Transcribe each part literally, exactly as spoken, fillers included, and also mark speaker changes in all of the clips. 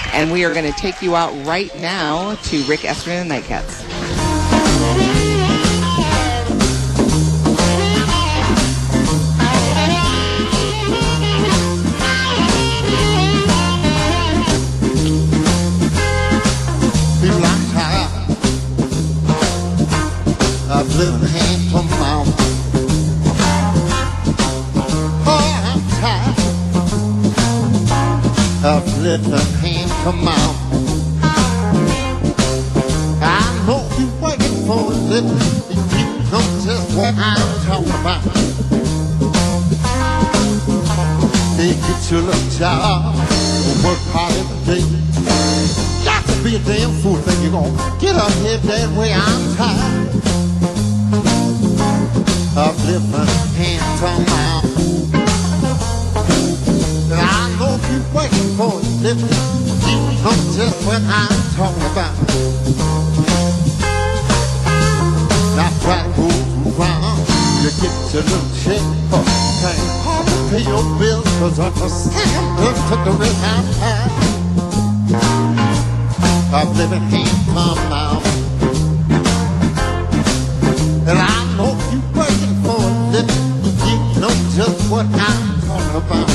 Speaker 1: And we are going to take you out right now to Rick Esterman and the Nightcats.
Speaker 2: People I'm tired of living hand to mouth. Oh, I'm tired of living hand to mouth. I know you're working for a living, and you know just what I'm talking about. They get your little job, work hard every day. Got to be a damn fool think you're gonna get ahead that way. I'm tired of living hand to mouth. And I know you're working for a living, you know just what I'm talking about. That's what goes around, you get your little check, but can't hardly pay your bills, cause I'm a scam took the rest I'm tired of living hand to mouth. And I know you working for a living, you know just what I'm talking about.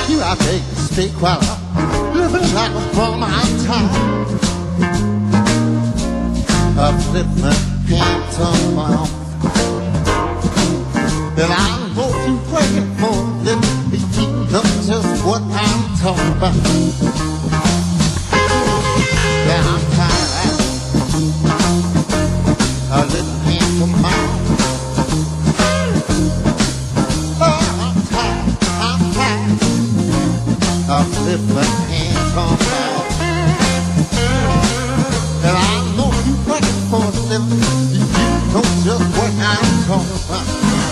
Speaker 2: you, I beg to stay quiet. Living like a bum, I'm tired of living hands on my own. And I know you working for them, you know just what I'm talking about. Yeah, I'm tired of living hands on my own. Oh, I'm tired, I'm tired of living hands on my own. And I know you working for them, you know just what I'm talking about.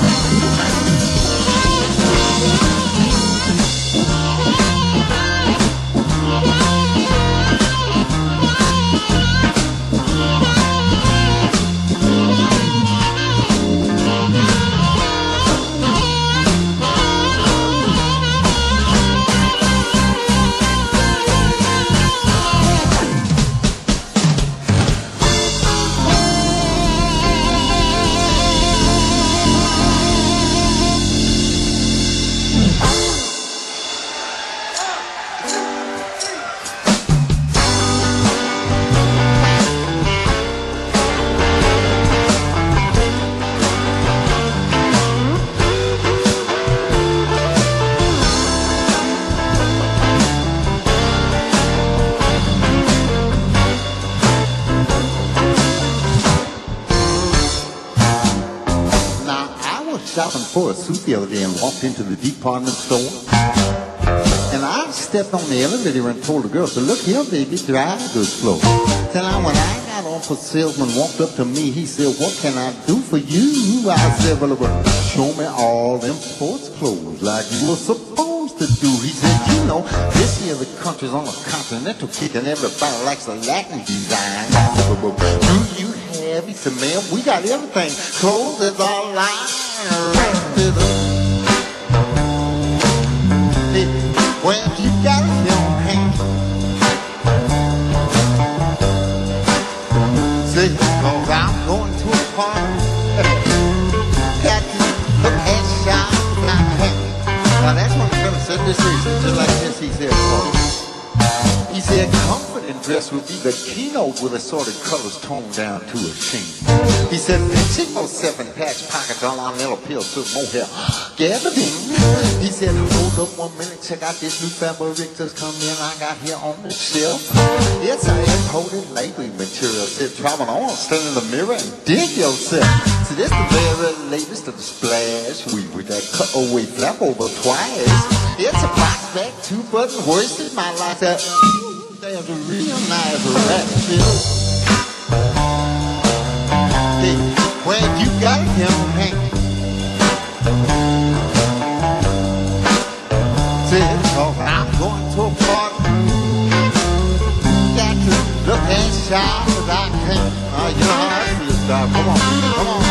Speaker 2: Shopping for a suit the other day and walked into the department store. And I stepped on the elevator and told the girl, so look here, baby, dry goods flow. Then I, when I got off, a salesman walked up to me. He said, what can I do for you? I said, well, show me all them sports clothes like you were supposed to do. He said, you know, this here the country's on a continental kick and everybody likes the Latin design. Do you have? He said, man, we got everything. Clothes is all line. Well, you got it in your hand. Say, cause I'm going to a party. Got to look at shop in my hand. Now that's what I'm gonna say. This is just like this. He said, oh. He said, comfort and dress will be the keynote with assorted colors toned down to a sheen. He said, Chico seven patch pockets all on little pills to mohair. Gather in. He said, hold up one minute, check out this new fabric just come in I got here on the shelf. It's an imported label material. Said, try one on, stand in the mirror and dig yourself. So this the very latest of the splash. We with that cutaway flap over twice. It's a box back, two button hoisted, my life that. There's a real nice rat bill. Hey, when you got it in your hand. Said, oh, I'm going to a party. Got to look as sharp as I can. Oh, you know how I feel, dog. Come on, come on.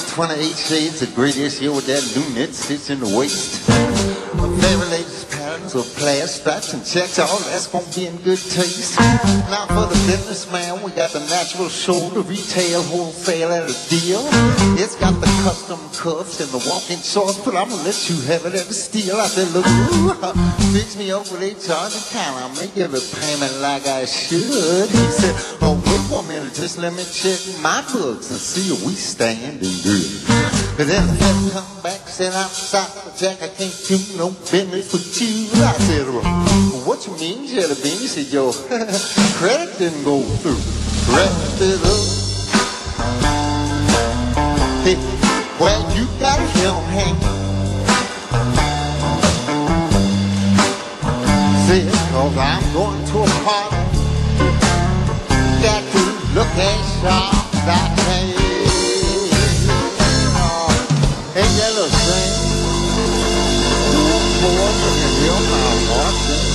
Speaker 2: twenty-eight shades of gray this year with that lunette stitch in the waist. My favorite latest patterns bells of plaid straps and checks, all that's gonna be in good taste. Now for the businessman, we got the natural shoulder, retail, wholesale at a deal. It's got the custom cuffs and the walking shorts, but I'm gonna let you have it at the steel. I said, look, ooh, fix me up with a charge account. I'll make every payment like I should. He said, oh, wait for a minute, just let me check my books and see if we standing good. But then the head come back, said, I'm sorry, Jack, I can't do no business with you. I said, well, what you mean, Jelly Bean? He said, your credit didn't go through. Wrapped it up. Hey, well, you got a young hand. Said, cause I'm going to a party. Got to look as sharp as I can. Oh, ain't that a thing? Boy, you can hear my voice.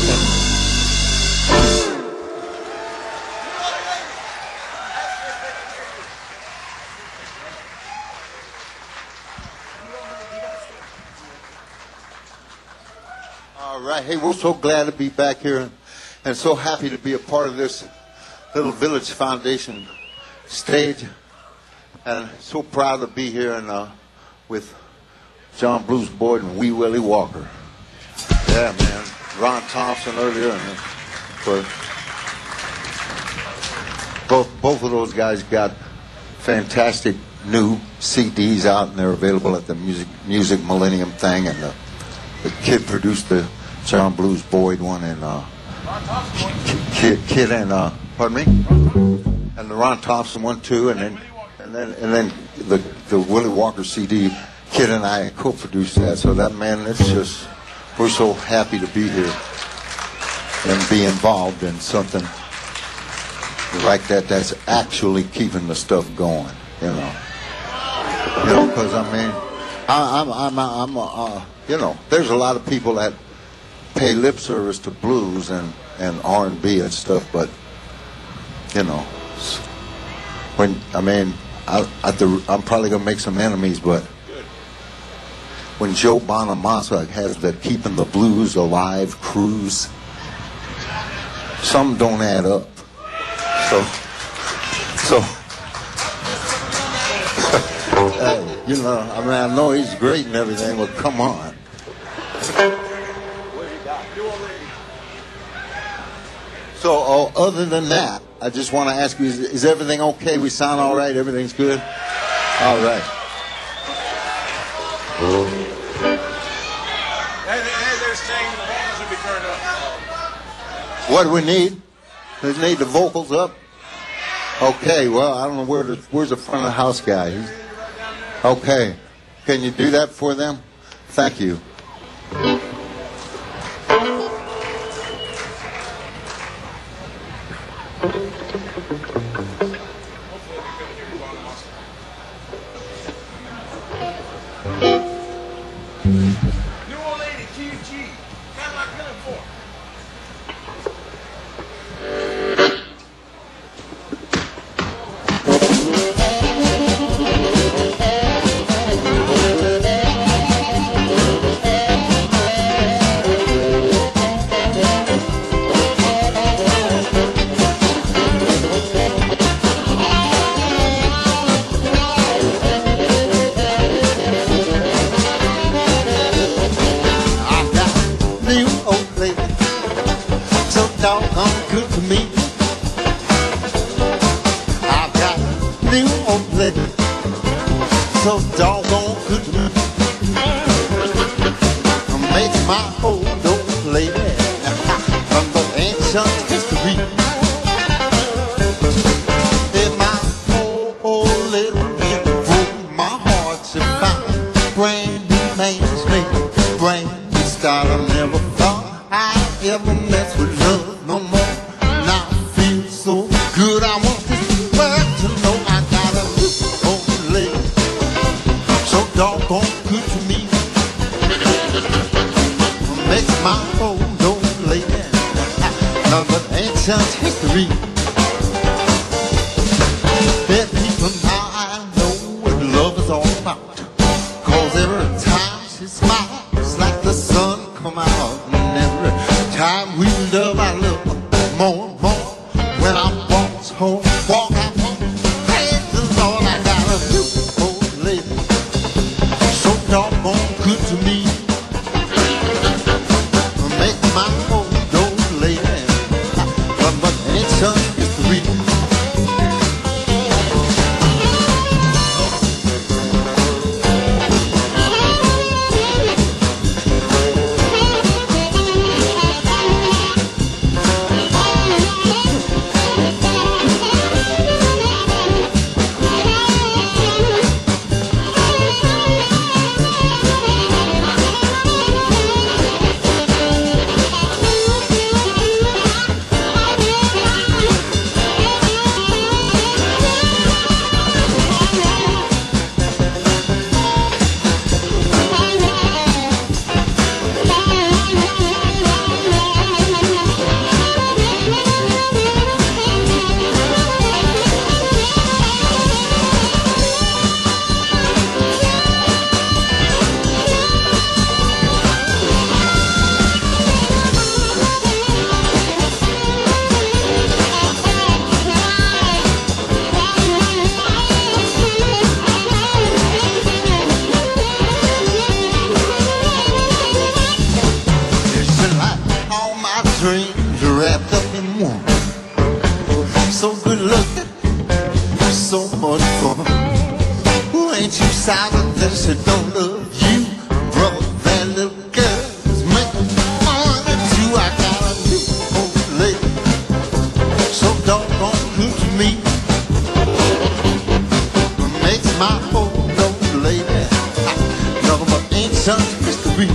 Speaker 2: All right, hey, we're so glad to be back here and, and so happy to be a part of this Little Village Foundation stage, and so proud to be here and uh, with John Blues Boyd and Wee Willie Walker. Yeah, man. Ron Thompson earlier, and for both both of those guys got fantastic new C Ds out, and they're available at the Music Music Millennium thing. And the, the kid produced the John Blues Boyd one, and uh, kid, kid and uh, pardon me, and the Ron Thompson one too, and then and then and then the the Willie Walker C D. Kid and I co-produced that, so that, man, it's just, we're so happy to be here and be involved in something like that that's actually keeping the stuff going, you know. You know, because, I mean, I, I'm, I'm, I'm, uh, you know, there's a lot of people that pay lip service to blues and, and R and B and stuff, but, you know, when, I mean, I, I, I'm probably going to make some enemies, but when Joe Bonamassa has the Keeping the Blues Alive cruise, some don't add up. So, so, hey, you know, I mean, I know he's great and everything, but come on. So, uh, other than that, I just want to ask you, is, is everything okay? We sound all right? Everything's good? All right.
Speaker 3: Hey, hey, they're saying the vocals should be turned up.
Speaker 2: What do we need? We need the vocals up? Okay, well, I don't know where the, where's the front of the house guy? He's, okay. Can you do that for them? Thank you. Cause every time she smiles, it's like the sun come out, and every so much fun. Who ain't you silent that she don't love you? Brother, that little girl is making money too. I got a new old lady, so doggone good to me. Makes my old old lady nothing but ancient mystery.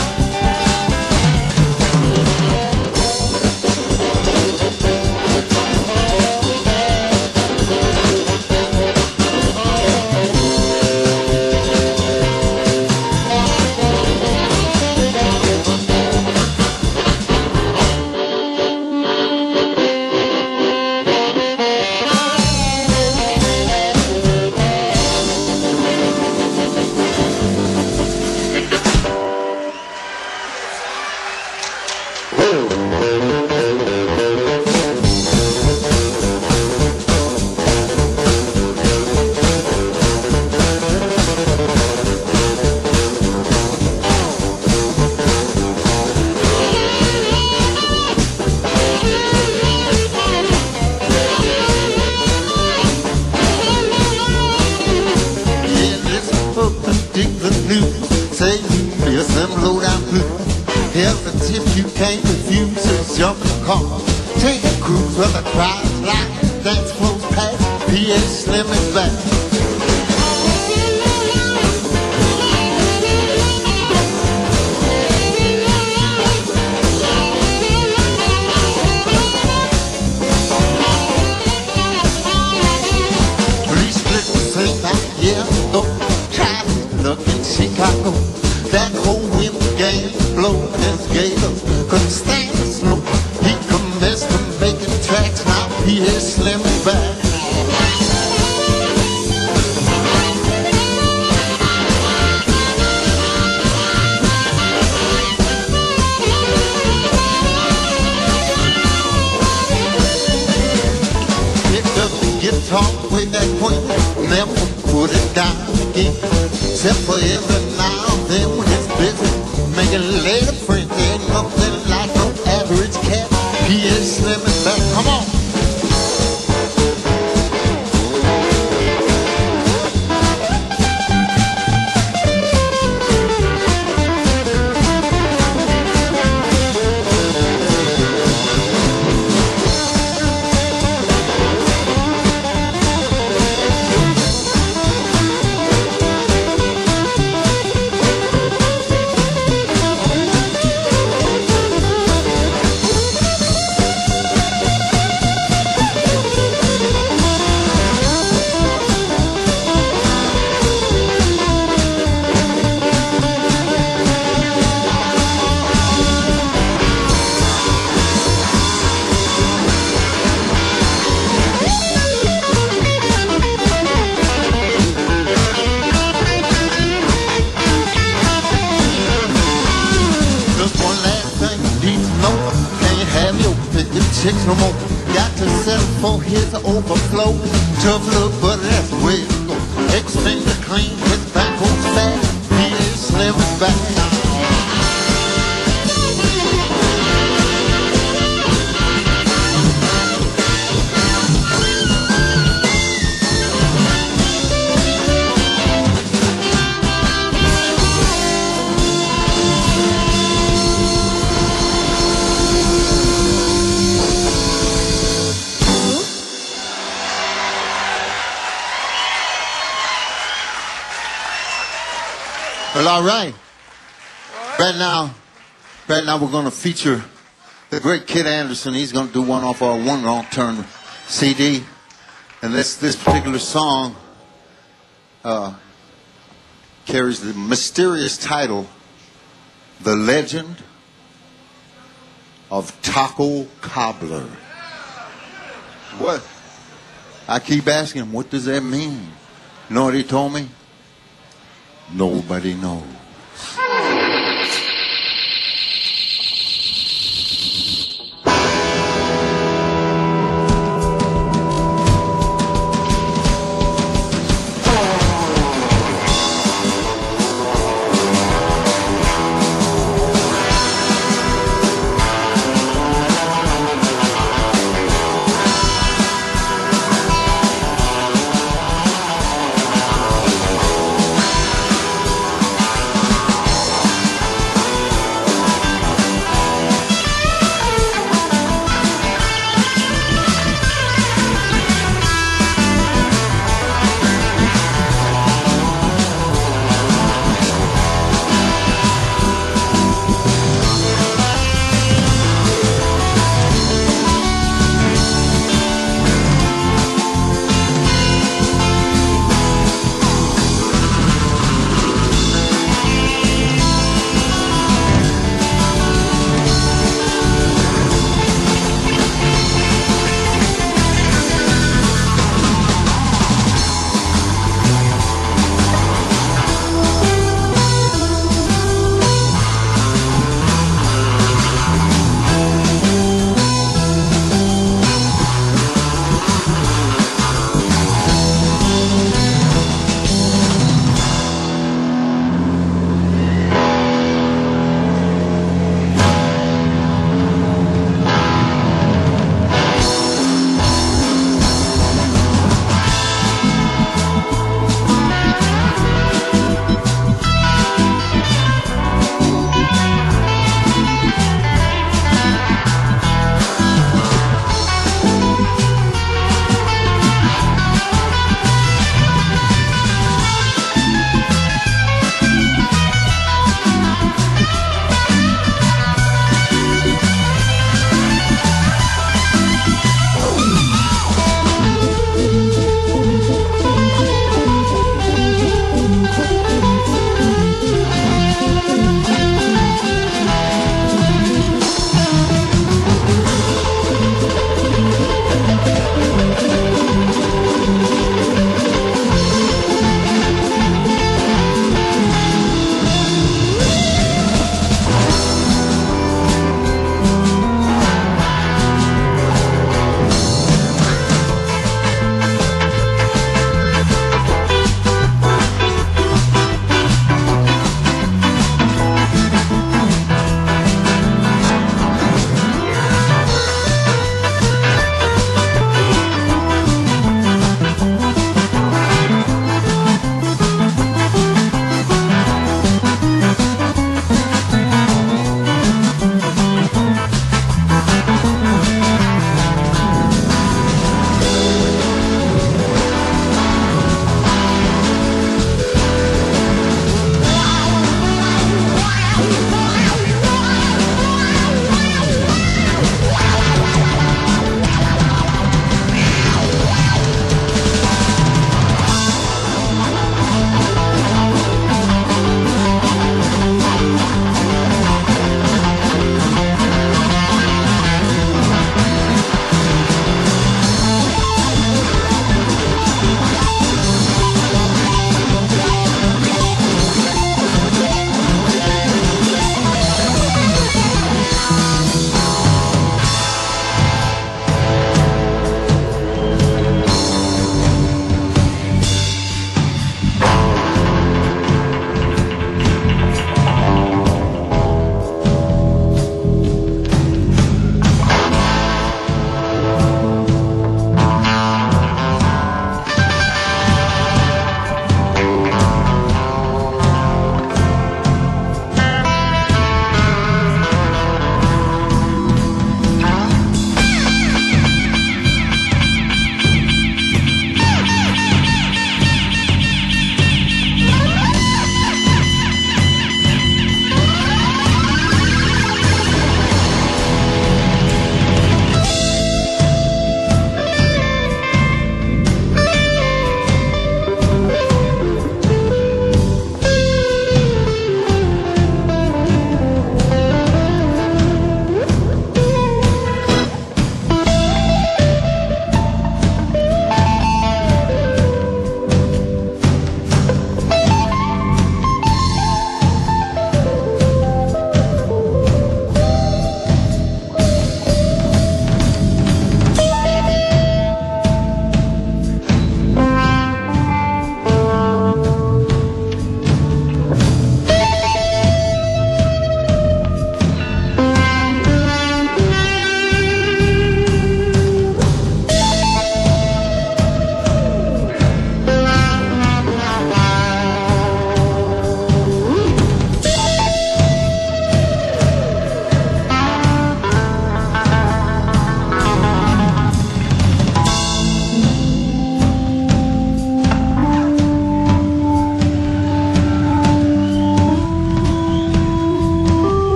Speaker 2: Well, all right. Right now, right now we're going to feature the great Kid Anderson. He's going to do one off our One Wrong Turn C D. And this, this particular song uh, carries the mysterious title, The Legend of Taco Cobbler. What? I keep asking him, what does that mean? You know what he told me? Nobody knows.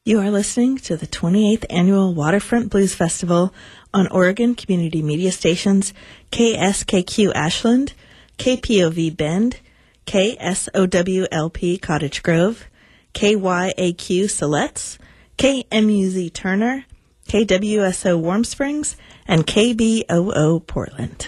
Speaker 4: You are listening to the twenty-eighth Annual Waterfront Blues Festival on Oregon Community Media Stations K S K Q Ashland, K P O V Bend, K S O W L P Cottage Grove, K Y A Q Siletz, K M U Z Turner, K W S O Warm Springs, and K B O O Portland.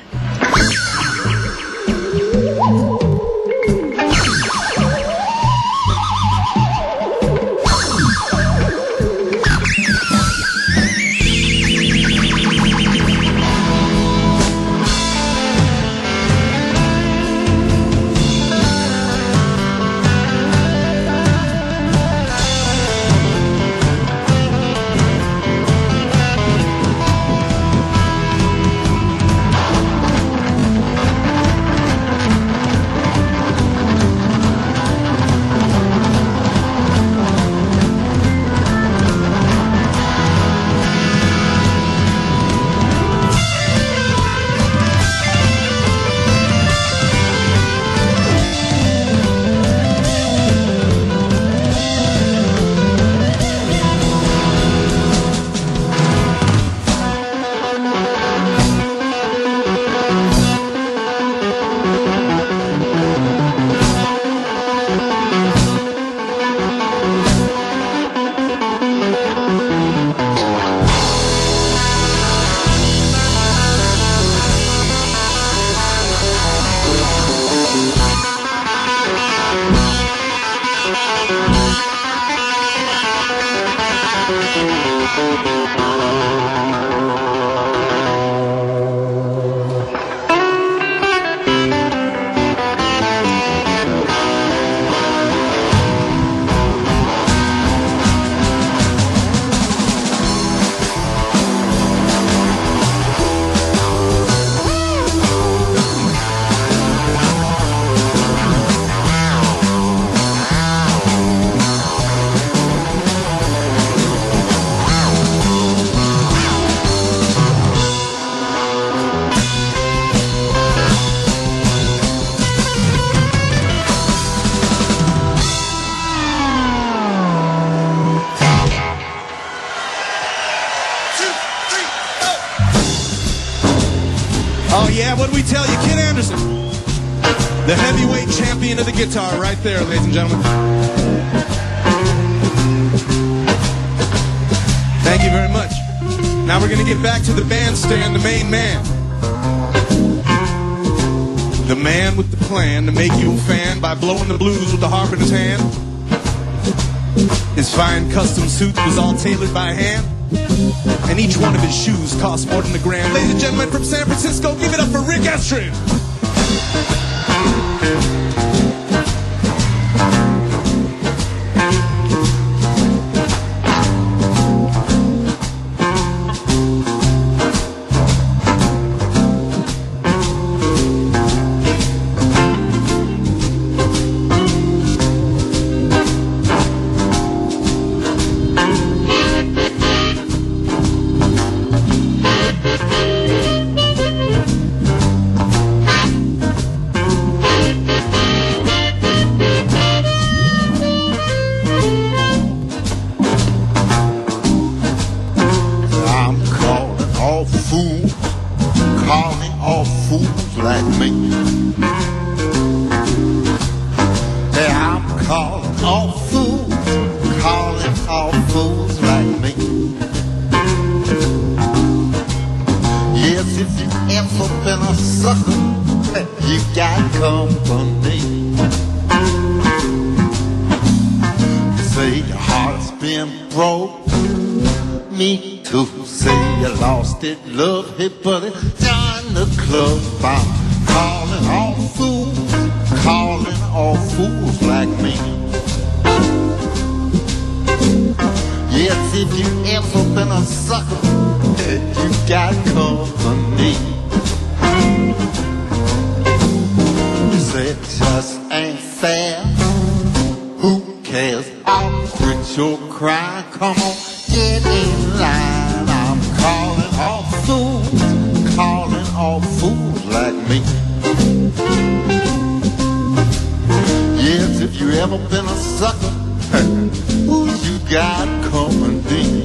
Speaker 5: The heavyweight champion of the guitar right there, ladies and gentlemen. Thank you very much. Now we're going to get back to the bandstand, the main man. The man with the plan to make you a fan by blowing the blues with the harp in his hand. His fine custom suit was all tailored by hand. And each one of his shoes cost more than a grand. Ladies and gentlemen from San Francisco, give it up for Rick Estrin.
Speaker 2: Yes, if you ever been a sucker, ooh, you got company.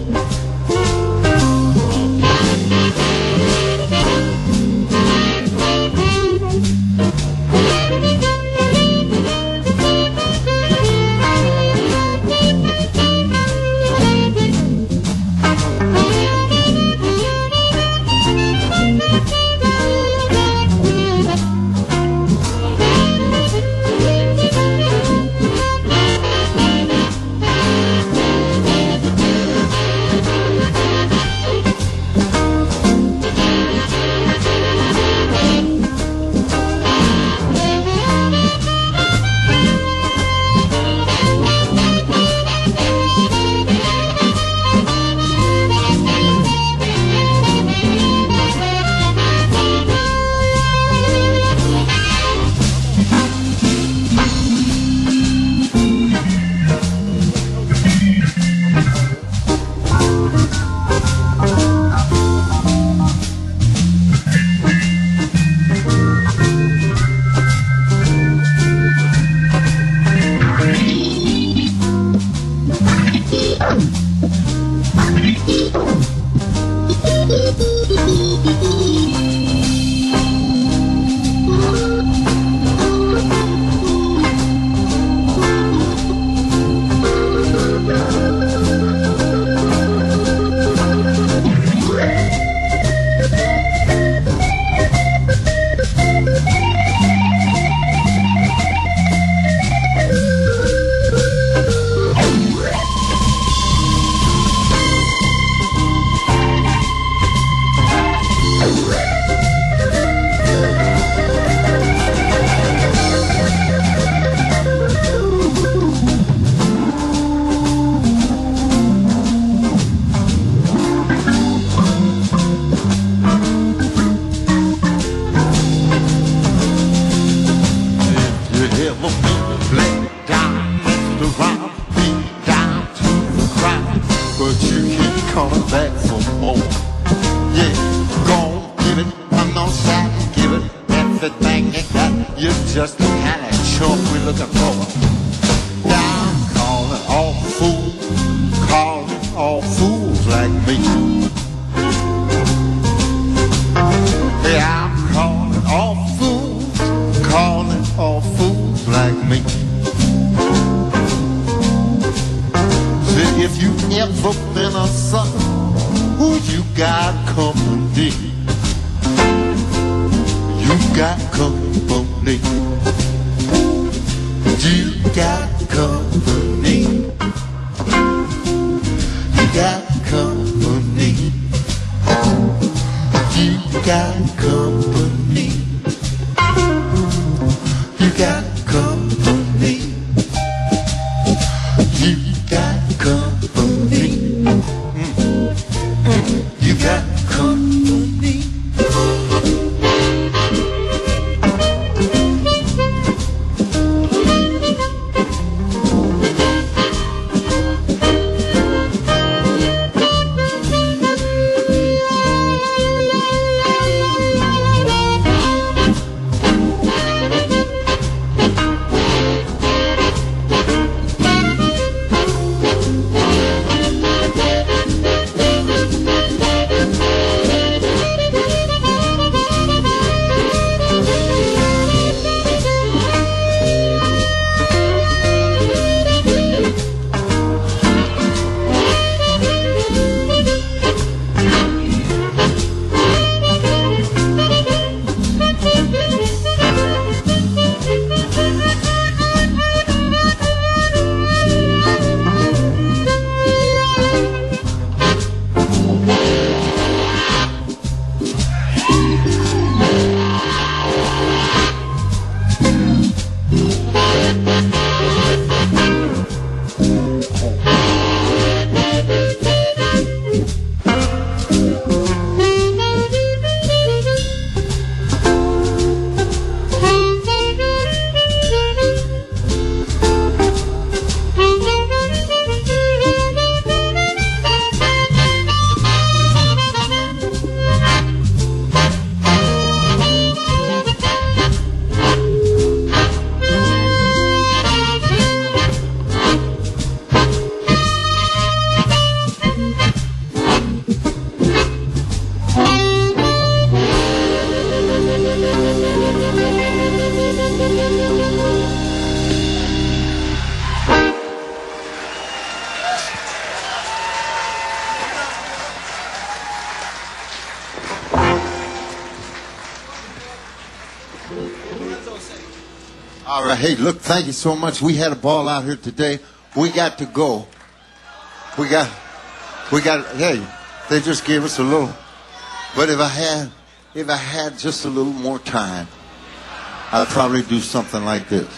Speaker 2: right, hey, look, thank you so much. We had a ball out here today. We got to go. We got, we got, hey, they just gave us a little. But if I had, if I had just a little more time, I'd probably do something like this.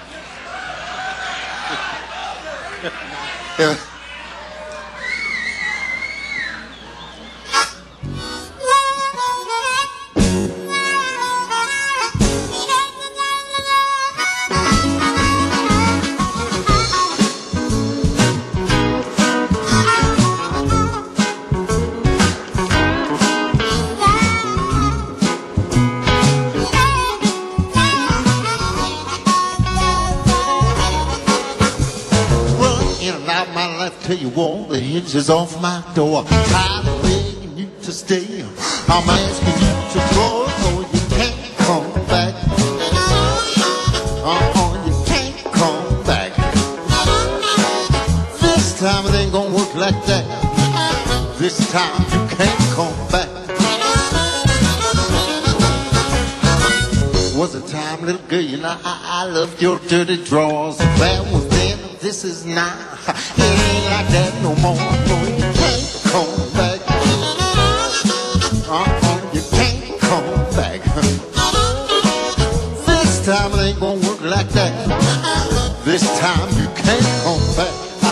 Speaker 2: Yeah. Till you walk the hinges off my door. Tired of begging you to stay. I'm asking you to go, so you can't come back. Uh-uh, you can't come back. This time it ain't gonna work like that. This time you can't come back. Was a time, little girl, you know I, I loved your dirty drawers. That was then, this is now. It ain't like that no more. No, you can't come back. Uh-uh, you can't come back. This time it ain't gonna work like that. This time you can't come back.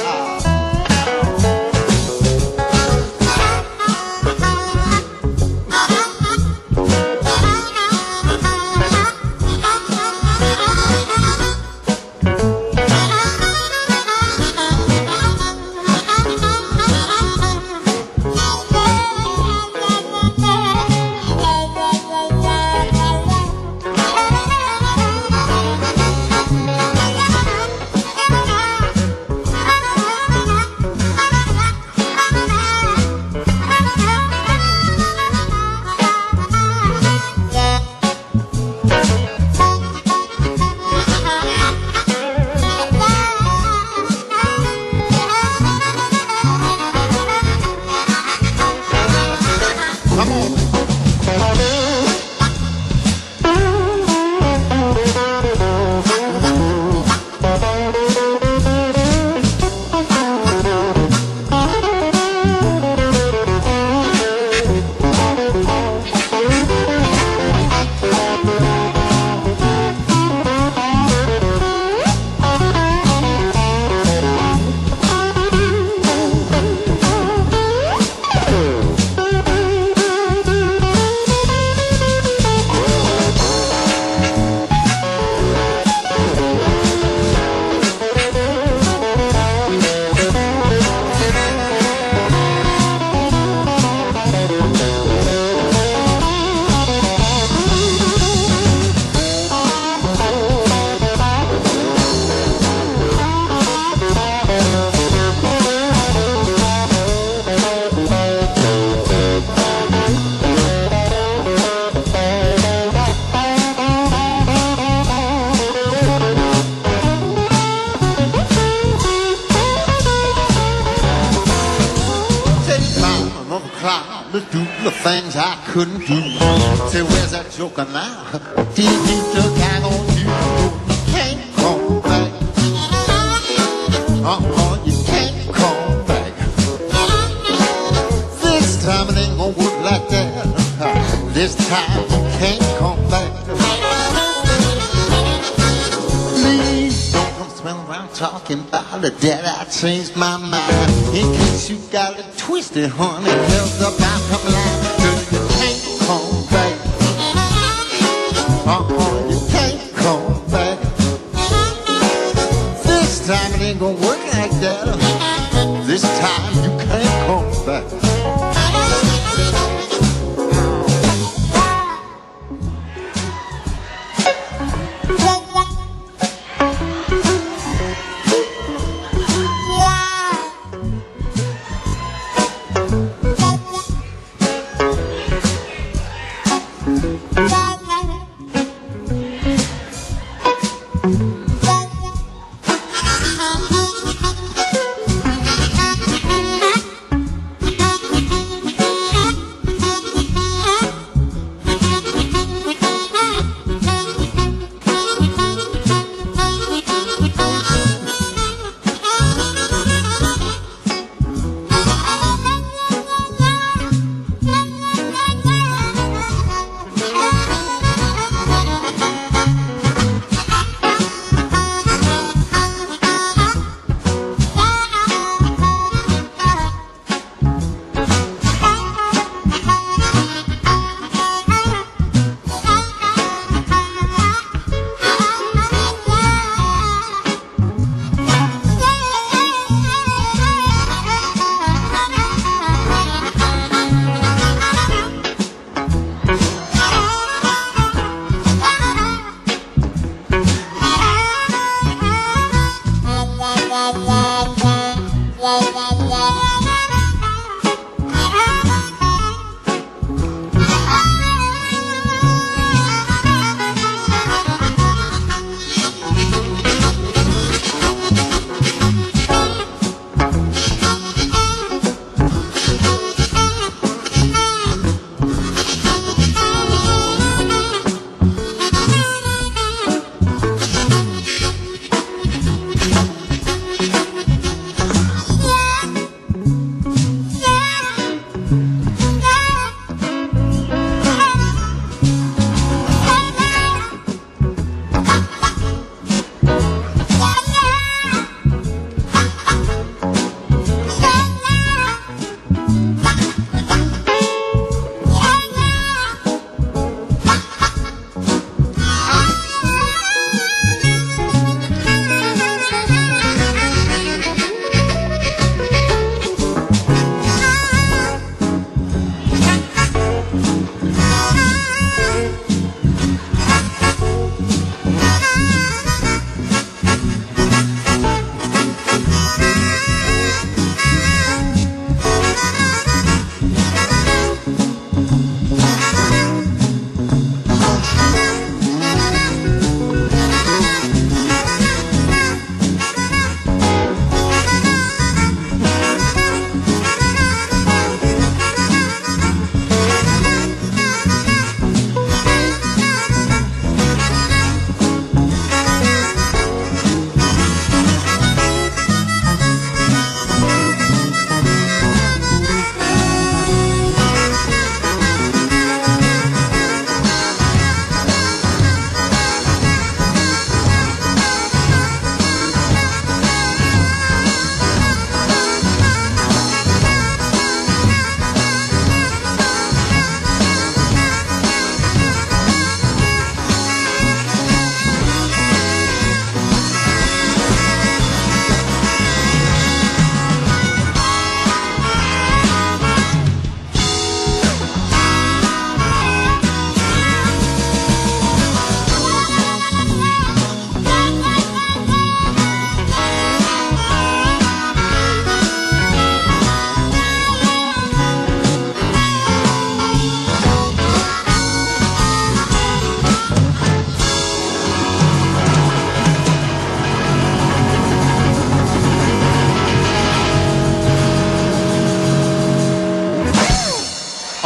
Speaker 2: To do the things I couldn't do. Say, where's that joker now? Did you took out on you? You can't come back. Uh-uh, you can't come back. This time it ain't gonna work like that. This time you can't come back. Please don't come spinning around talking about the day I changed my mind. In case you got it twisted, honey, held up out come line, cause you can't come back. Uh-uh, you can't come back. This time it ain't gonna work like that. This time you can't come back.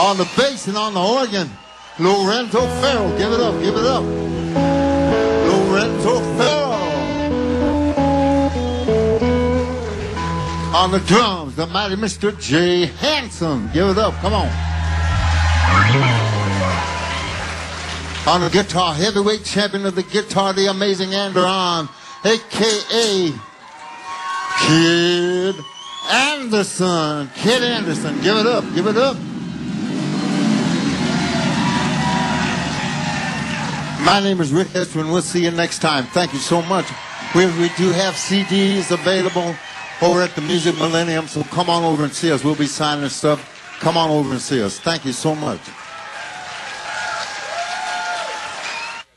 Speaker 2: On the bass and on the organ, Lorenzo Farrell. Give it up, give it up. Lorenzo Farrell. On the drums, the mighty Mister Jay Hanson. Give it up, come on. On the guitar, heavyweight champion of the guitar, the amazing Andron, a k a. Kid Anderson. Kid Anderson, give it up, give it up. My name is Rick Estrin. We'll see you next time. Thank you so much. We, we do have C Ds available over at the Music Millennium, so come on over and see us. We'll be signing stuff. Come on over and see us. Thank you so much.